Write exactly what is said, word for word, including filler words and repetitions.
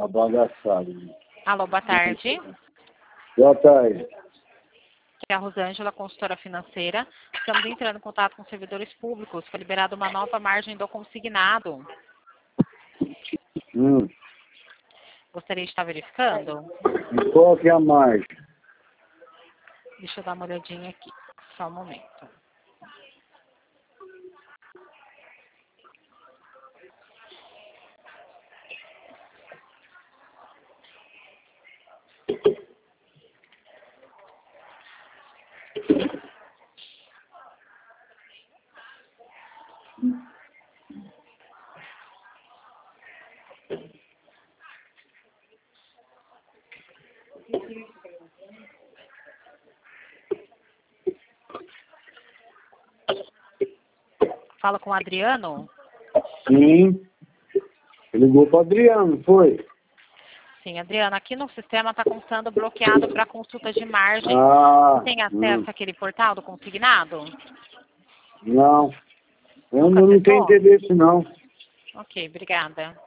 Uma bagaçada. Alô, boa tarde. Boa tarde. Aqui é a Rosângela, consultora financeira. Estamos entrando em contato com servidores públicos. Foi liberada uma nova margem do consignado. Hum. Gostaria de estar verificando? E qual que é a margem? Deixa eu dar uma olhadinha aqui. Só um momento. Fala com o Adriano? Sim. Você ligou para o Adriano, foi? Sim, Adriano. Aqui no sistema está constando bloqueado para consulta de margem. Ah, Você tem acesso hum. àquele portal do consignado? Não. Eu Nunca não tenho acessou? interesse, não. Ok, obrigada.